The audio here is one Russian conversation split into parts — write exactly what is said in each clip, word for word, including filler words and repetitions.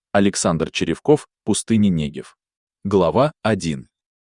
Александр Черевков, пустыня Негев. Глава один.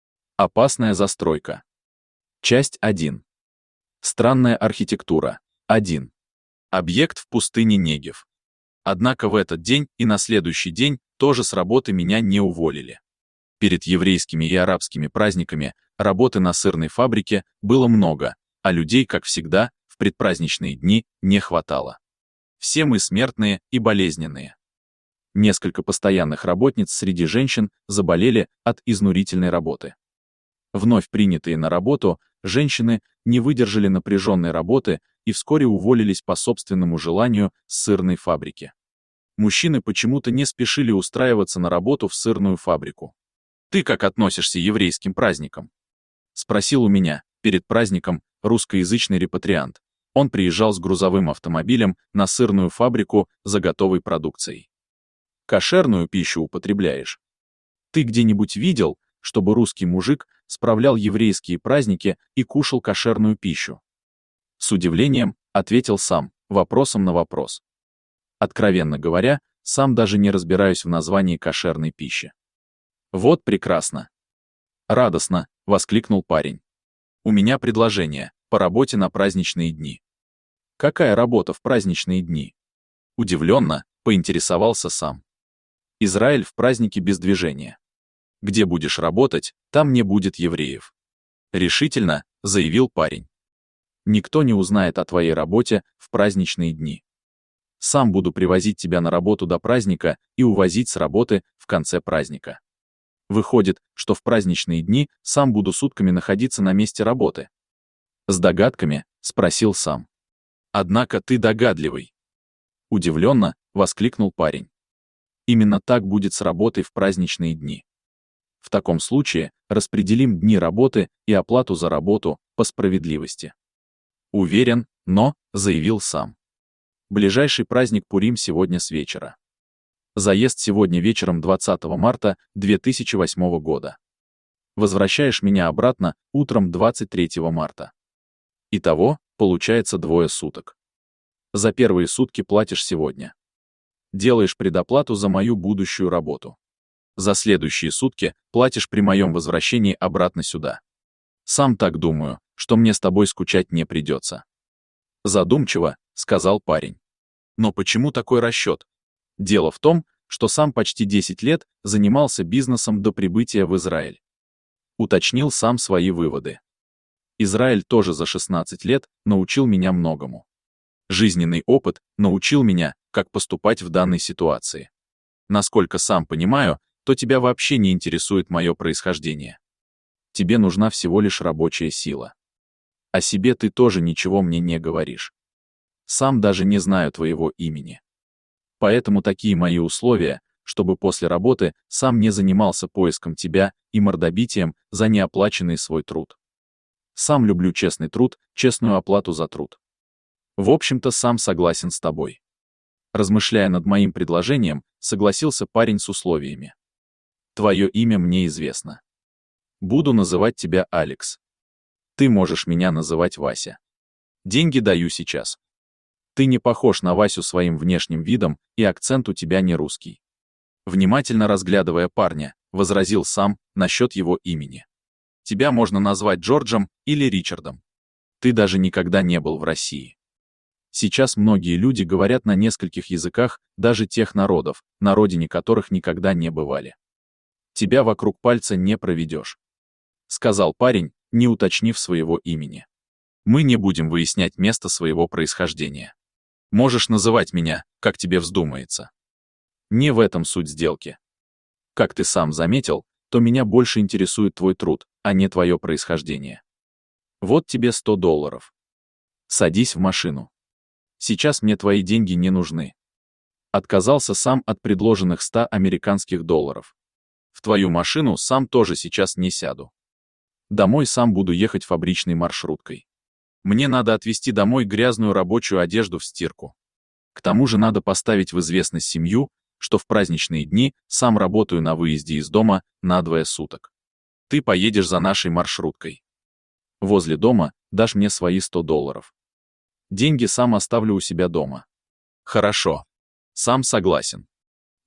Опасная застройка. Часть один. Странная архитектура. один. Объект в пустыне Негев. Однако в этот день и на следующий день тоже с работы меня не уволили. Перед еврейскими и арабскими праздниками работы на сырной фабрике было много, а людей, как всегда, в предпраздничные дни не хватало. Все мы смертные и болезненные. Несколько постоянных работниц среди женщин заболели от изнурительной работы. Вновь принятые на работу, женщины не выдержали напряженной работы и вскоре уволились по собственному желанию с сырной фабрики. Мужчины почему-то не спешили устраиваться на работу в сырную фабрику. «Ты как относишься к еврейским праздникам?» — спросил у меня перед праздником русскоязычный репатриант. Он приезжал с грузовым автомобилем на сырную фабрику за готовой продукцией. «Кошерную пищу употребляешь? Ты где-нибудь видел, чтобы русский мужик справлял еврейские праздники и кушал кошерную пищу?» С удивлением ответил сам, вопросом на вопрос. Откровенно говоря, сам даже не разбираюсь в названии кошерной пищи. «Вот прекрасно!» «Радостно!» — воскликнул парень. «У меня предложение по работе на праздничные дни». «Какая работа в праздничные дни?» Удивленно поинтересовался сам. «Израиль в празднике без движения. Где будешь работать, там не будет евреев», — решительно заявил парень. «Никто не узнает о твоей работе в праздничные дни. Сам буду привозить тебя на работу до праздника и увозить с работы в конце праздника. Выходит, что в праздничные дни сам буду сутками находиться на месте работы». С догадками спросил сам. «Однако ты догадливый». Удивленно воскликнул парень. «Именно так будет с работой в праздничные дни. В таком случае распределим дни работы и оплату за работу по справедливости». «Уверен, но», — заявил сам. «Ближайший праздник Пурим сегодня с вечера. Заезд сегодня вечером двадцатого марта две тысячи восьмого года. Возвращаешь меня обратно утром двадцать третьего марта. Итого, получается двое суток. За первые сутки платишь сегодня. Делаешь предоплату за мою будущую работу. За следующие сутки платишь при моем возвращении обратно сюда. Сам так думаю, что мне с тобой скучать не придется». Задумчиво сказал парень. «Но почему такой расчет?» Дело в том, что сам почти десять лет занимался бизнесом до прибытия в Израиль. Уточнил сам свои выводы. Израиль тоже за шестнадцать лет научил меня многому. Жизненный опыт научил меня, как поступать в данной ситуации. Насколько сам понимаю, то тебя вообще не интересует мое происхождение. Тебе нужна всего лишь рабочая сила. О себе ты тоже ничего мне не говоришь. Сам даже не знаю твоего имени. Поэтому такие мои условия, чтобы после работы сам не занимался поиском тебя и мордобитием за неоплаченный свой труд. Сам люблю честный труд, честную оплату за труд. В общем-то, сам согласен с тобой». Размышляя над моим предложением, согласился парень с условиями. «Твое имя мне известно. Буду называть тебя Алекс. Ты можешь меня называть Вася. Деньги даю сейчас. Ты не похож на Васю своим внешним видом, и акцент у тебя не русский». Внимательно разглядывая парня, возразил сам насчет его имени. «Тебя можно назвать Джорджем или Ричардом. Ты даже никогда не был в России. Сейчас многие люди говорят на нескольких языках, даже тех народов, на родине которых никогда не бывали. Тебя вокруг пальца не проведешь», — сказал парень, не уточнив своего имени. «Мы не будем выяснять место своего происхождения. Можешь называть меня, как тебе вздумается. Не в этом суть сделки. Как ты сам заметил, то меня больше интересует твой труд, а не твое происхождение. Вот тебе сто долларов. Садись в машину. Сейчас мне твои деньги не нужны». Отказался сам от предложенных ста американских долларов. «В твою машину сам тоже сейчас не сяду. Домой сам буду ехать фабричной маршруткой. Мне надо отвезти домой грязную рабочую одежду в стирку. К тому же надо поставить в известность семью, что в праздничные дни сам работаю на выезде из дома на двое суток. Ты поедешь за нашей маршруткой. Возле дома дашь мне свои сто долларов. Деньги сам оставлю у себя дома». «Хорошо. Сам согласен.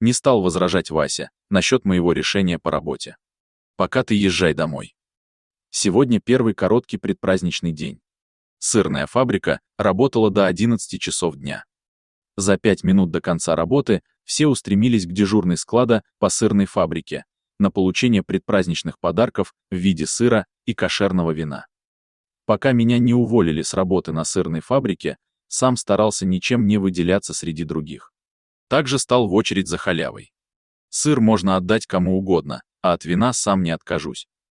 Не стал возражать Вася насчет моего решения по работе. Пока ты езжай домой. Сегодня первый короткий предпраздничный день. Сырная фабрика работала до одиннадцати часов дня. За пять минут до конца работы все устремились к дежурной склада по сырной фабрике на получение предпраздничных подарков в виде сыра и кошерного вина. Пока меня не уволили с работы на сырной фабрике, сам старался ничем не выделяться среди других. Также стал в очередь за халявой. Сыр можно отдать кому угодно, а от вина сам не откажусь.